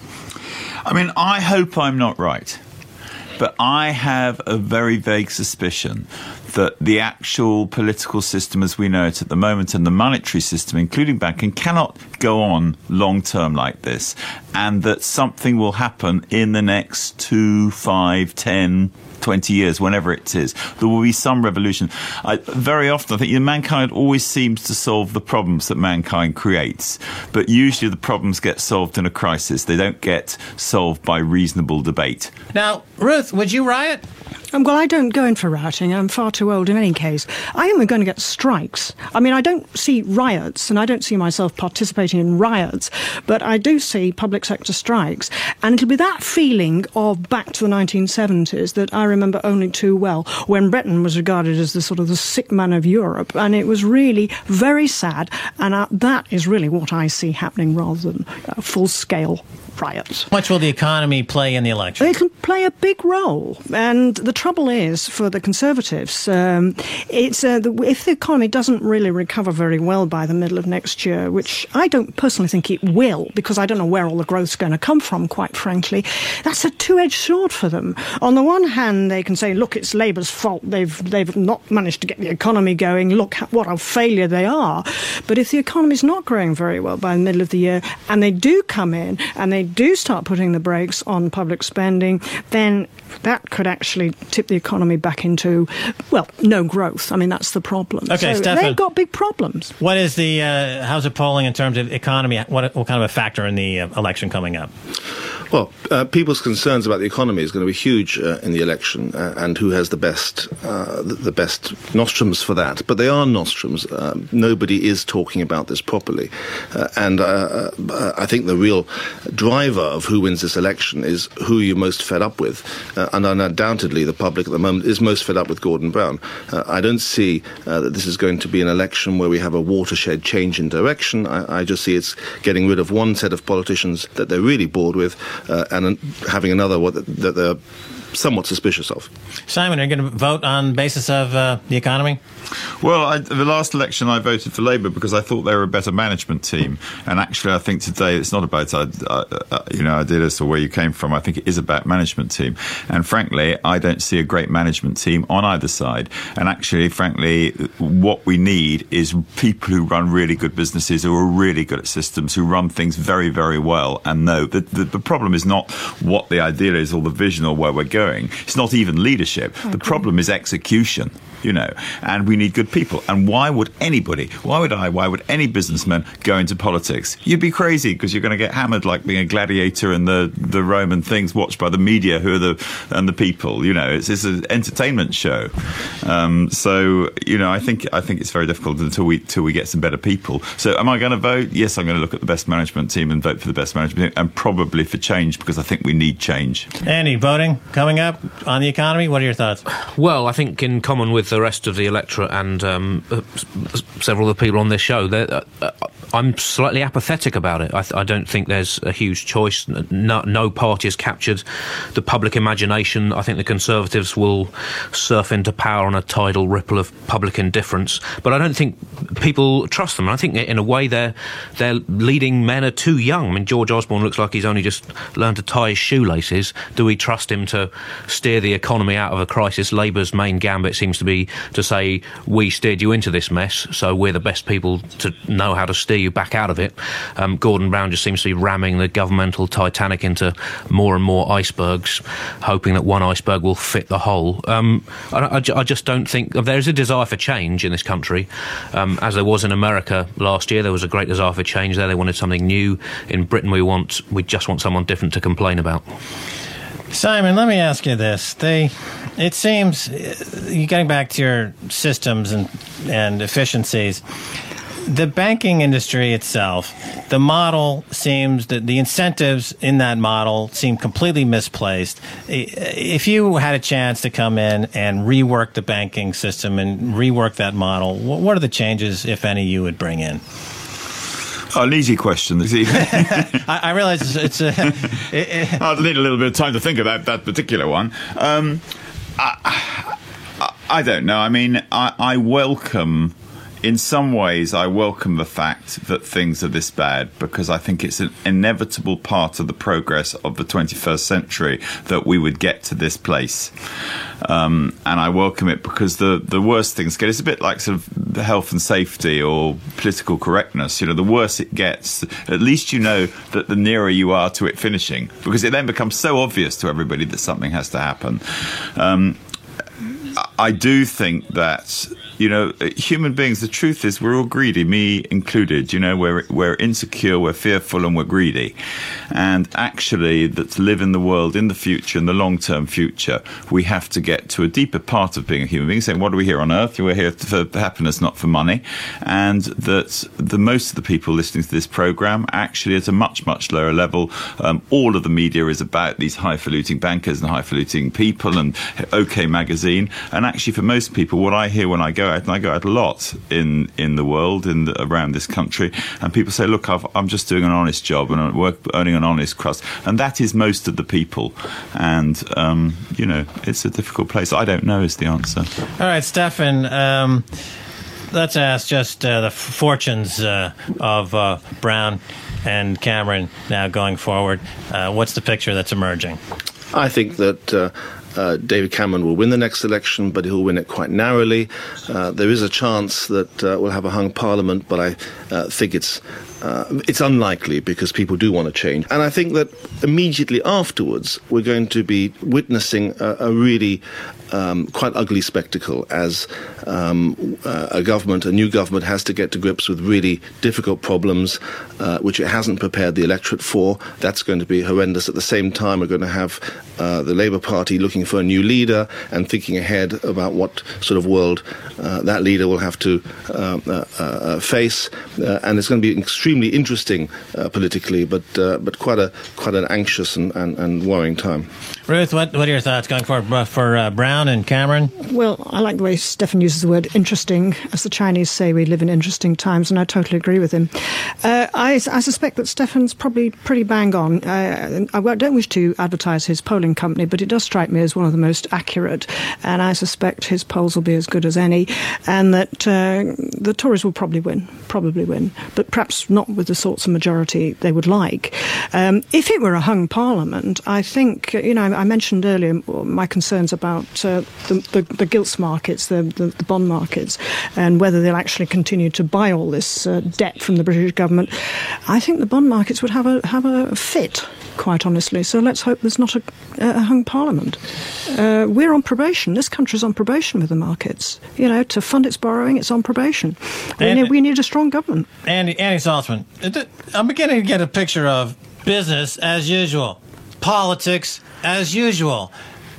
I mean, I hope I'm not right. But I have a very vague suspicion that the actual political system as we know it at the moment and the monetary system, including banking, cannot go on long term like this, and that something will happen in the next two, five, ten, twenty years, whenever it is. There will be some revolution. I, very often, I think you know, mankind always seems to solve the problems that mankind creates, but usually the problems get solved in a crisis. They don't get solved by reasonable debate. Now, Ruth, would you riot? Um, well, I don't go in for rioting. I'm far too old in any case. I am going to get strikes. I mean, I don't see riots, and I don't see myself participating in riots, but I do see public sector strikes. And it'll be that feeling of back to the nineteen seventies that I remember only too well, when Britain was regarded as the sort of the sick man of Europe, and it was really very sad, and uh, that is really what I see happening rather than uh, full-scale riots. How much will the economy play in the election? It can play a big role, and the trouble is for the Conservatives, um, it's uh, the, if the economy doesn't really recover very well by the middle of next year, which I don't personally think it will, because I don't know where all the growth's going to come from, quite frankly, that's a two-edged sword for them. On the one hand, they can say, look, it's Labour's fault, they've they've not managed to get the economy going, look what a failure they are. But if the economy's not growing very well by the middle of the year, and they do come in, and they do start putting the brakes on public spending, then that could actually tip the economy back into, well, no growth. I mean, that's the problem. Okay, so Stefan, they've got big problems. What is the, uh, how's it polling in terms of economy? What, what kind of a factor in the uh, election coming up? Well, uh, people's concerns about the economy is going to be huge uh, in the election, uh, and who has the best uh, the, the best nostrums for that. But they are nostrums. Uh, nobody is talking about this properly. Uh, and uh, uh, I think the real driver of who wins this election is who you're most fed up with. Uh, and undoubtedly, the public at the moment is most fed up with Gordon Brown. Uh, I don't see uh, that this is going to be an election where we have a watershed change in direction. I, I just see it's getting rid of one set of politicians that they're really bored with, Uh, and having another what that they're somewhat suspicious of. Simon, are you going to vote on basis of uh, the economy? Well, I, the last election I voted for Labour because I thought they were a better management team. And actually, I think today it's not about, uh, uh, you know, Adidas or where you came from. I think it is about management team. And frankly, I don't see a great management team on either side. And actually, frankly, what we need is people who run really good businesses, who are really good at systems, who run things very, very well and know. The, the, the problem is not what the idea is or the vision or where we're going. It's not even leadership. Okay. The problem is execution. You know, and we need good people. And why would anybody, why would I, why would any businessman go into politics? You'd be crazy because you're going to get hammered like being a gladiator in the, the Roman things watched by the media who are the, and the people, you know, it's, it's an entertainment show. Um, so, you know, I think, I think it's very difficult until we, until we get some better people. So am I going to vote? Yes, I'm going to look at the best management team and vote for the best management team and probably for change because I think we need change. Andy, voting coming up on the economy. What are your thoughts? Well, I think in common with the rest of the electorate and um, uh, several of the people on this show, uh, uh, I'm slightly apathetic about it. I, th- I don't think there's a huge choice. No, no party has captured the public imagination. I think the Conservatives will surf into power on a tidal ripple of public indifference. But I don't think people trust them. I think in a way their their leading men are too young. I mean, George Osborne looks like he's only just learned to tie his shoelaces. Do we trust him to steer the economy out of a crisis? Labour's main gambit seems to be to say, we steered you into this mess, so we're the best people to know how to steer you back out of it. Um, Gordon Brown just seems to be ramming the governmental Titanic into more and more icebergs, hoping that one iceberg will fit the whole. Um, I, I, I just don't think... There is a desire for change in this country. Um, as there was in America last year, there was a great desire for change there. They wanted something new. In Britain, we want we just want someone different to complain about. Simon, let me ask you this. They, it seems, you're getting back to your systems and, and efficiencies, the banking industry itself, the model seems that the incentives in that model seem completely misplaced. If you had a chance to come in and rework the banking system and rework that model, what are the changes, if any, you would bring in? Oh, an easy question this evening. I, I realize it's, it's a... It, it, I'll need a little bit of time to think about that particular one. Um, I, I, I don't know. I mean, I, I welcome... In some ways, I welcome the fact that things are this bad, because I think it's an inevitable part of the progress of the twenty-first century that we would get to this place. Um, and I welcome it because the, the worse things get, it's a bit like sort of health and safety or political correctness. You know, the worse it gets, at least you know that the nearer you are to it finishing, because it then becomes so obvious to everybody that something has to happen. Um, I do think that, you know, human beings, the truth is we're all greedy, me included. You know, we're we're insecure, we're fearful, and we're greedy. And actually, that to live in the world in the future, in the long-term future, we have to get to a deeper part of being a human being, saying, what are we here on earth? We're here for happiness, not for money. And that the most of the people listening to this program actually at a much, much lower level, um, all of the media is about these highfalutin bankers and highfalutin people and OK Magazine. And actually, for most people, what I hear when I go out, and I go out a lot in, in the world, in the, around this country, and people say, look, I've, I'm just doing an honest job and I'm work, earning an honest crust. And that is most of the people. And, um, you know, it's a difficult place. I don't know is the answer. All right, Stefan, um, let's ask just uh, the fortunes uh, of uh, Brown and Cameron now going forward. Uh, what's the picture that's emerging? I think that uh, uh, David Cameron will win the next election, but he'll win it quite narrowly. Uh, there is a chance that uh, we'll have a hung parliament, but I uh, think it's uh, it's unlikely because people do want to change. And I think that immediately afterwards, we're going to be witnessing a, a really Um, quite ugly spectacle as um, uh, a government, a new government, has to get to grips with really difficult problems uh, which it hasn't prepared the electorate for. That's going to be horrendous. At the same time, we're going to have uh, the Labour Party looking for a new leader and thinking ahead about what sort of world uh, that leader will have to uh, uh, uh, face. Uh, and it's going to be extremely interesting uh, politically, but uh, but quite a quite an anxious and, and, and worrying time. Ruth, what, what are your thoughts going forward for uh, Brown and Cameron? Well, I like the way Stefan uses the word interesting. As the Chinese say, we live in interesting times, and I totally agree with him. Uh, I, I suspect that Stefan's probably pretty bang on. Uh, I don't wish to advertise his polling company, but it does strike me as one of the most accurate, and I suspect his polls will be as good as any, and that uh, the Tories will probably win, probably win, but perhaps not with the sorts of majority they would like. Um, if it were a hung parliament, I think, you know, I mentioned earlier my concerns about uh, the, the, the gilts markets, the, the, the bond markets, and whether they'll actually continue to buy all this uh, debt from the British government. I think the bond markets would have a have a fit, quite honestly. So let's hope there's not a, a hung parliament. Uh, we're on probation. This country's on probation with the markets. You know, to fund its borrowing, it's on probation. We, And, need, we need a strong government. Andy, Andy Saltzman, I'm beginning to get a picture of business as usual, politics as usual.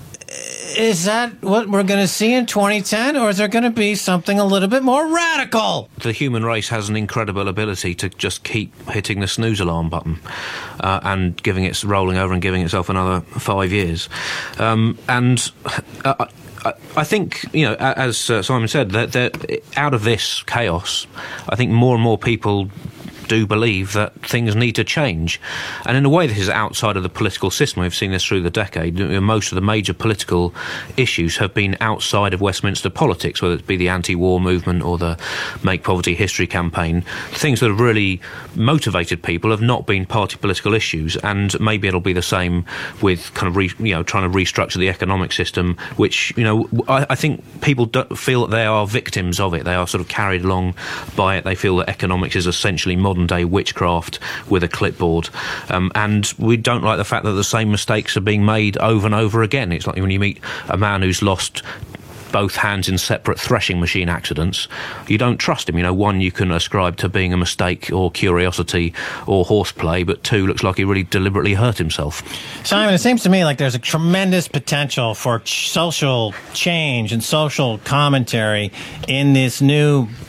Is that what we're going to see in twenty ten, or is there going to be something a little bit more radical? The human race has an incredible ability to just keep hitting the snooze alarm button uh, and giving it, rolling over and giving itself another five years. Um, and uh, I, I think, you know, as uh, Simon said, that, that out of this chaos, I think more and more people do believe that things need to change. And in a way, this is outside of the political system. We've seen this through the decade. Most of the major political issues have been outside of Westminster politics, whether it be the anti-war movement or the Make Poverty History campaign. Things that have really motivated people have not been party political issues, and maybe it'll be the same with kind of re, you know trying to restructure the economic system, which, you know, I, I think people do feel that they are victims of it. They are sort of carried along by it. They feel that economics is essentially modern day witchcraft with a clipboard, um, and we don't like the fact that the same mistakes are being made over and over again. It's like when you meet a man who's lost both hands in separate threshing machine accidents, you don't trust him. You know, one you can ascribe to being a mistake or curiosity or horseplay, but two looks like he really deliberately hurt himself. Simon, it seems to me like there's a tremendous potential for ch social change and social commentary in this new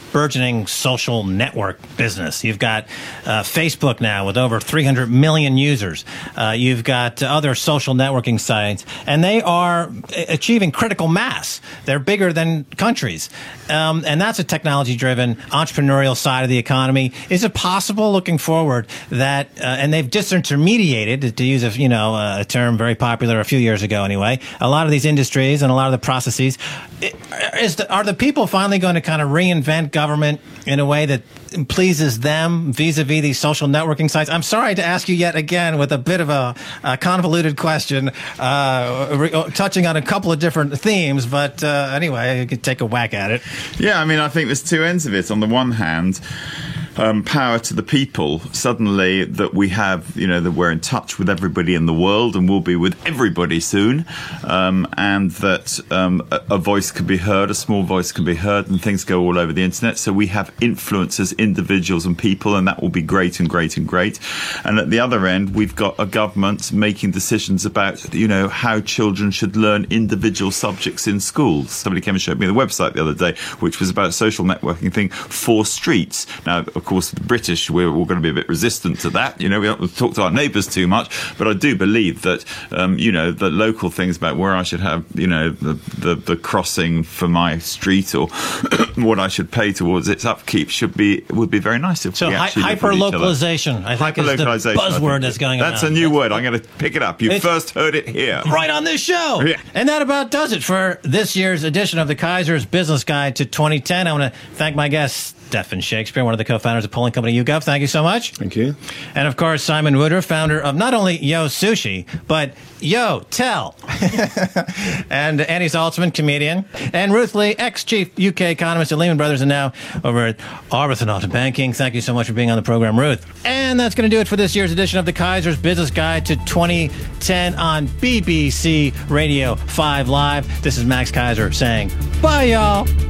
burgeoning social network business. You've got uh, Facebook now with over three hundred million users. Uh, you've got other social networking sites, and they are achieving critical mass. They're bigger than countries. Um, and that's a technology-driven, entrepreneurial side of the economy. Is it possible, looking forward, that, uh, and they've disintermediated, to use a, you know, a term very popular a few years ago anyway, a lot of these industries and a lot of the processes. Is the, are the people finally going to kind of reinvent government in a way that pleases them vis-a-vis these social networking sites? I'm sorry to ask you yet again with a bit of a, a convoluted question, uh, re- touching on a couple of different themes, but uh, anyway, you can take a whack at it. Yeah, I mean, I think there's two ends of it. On the one hand, Um, power to the people, suddenly that we have, you know, that we're in touch with everybody in the world and will be with everybody soon, um, and that um, a, a voice can be heard, a small voice can be heard, and things go all over the internet. So we have influence as individuals and people, and that will be great and great and great. And at the other end, we've got a government making decisions about, you know, how children should learn individual subjects in schools. Somebody came and showed me the website the other day, which was about a social networking thing for streets. Now, of course, the British, we're all going to be a bit resistant to that. You know, we don't talk to our neighbours too much, but I do believe that, um, you know, the local things about where I should have, you know, the, the, the crossing for my street or what I should pay towards its upkeep should be, would be very nice if so we actually hi- hyper-localization, I think, is the buzzword that's going on. That's a new word. I'm going to pick it up. You It's first heard it here. Right on this show. Yeah. And that about does it for this year's edition of the Kaiser's Business Guide to twenty ten. I want to thank my guest, Stephan Shakespeare, one of the co-founders of polling company YouGov. Thank you so much. Thank you. And of course, Simon Woodruff, founder of not only Yo Sushi, but Yo Tell. And Annie Zaltzman, comedian. And Ruth Lee, ex-chief U K economist at Lehman Brothers and now over at Arbuthnot Banking. Thank you so much for being on the program, Ruth. And that's going to do it for this year's edition of the Kaiser's Business Guide to twenty ten on B B C Radio five Live. This is Max Kaiser saying, bye, y'all.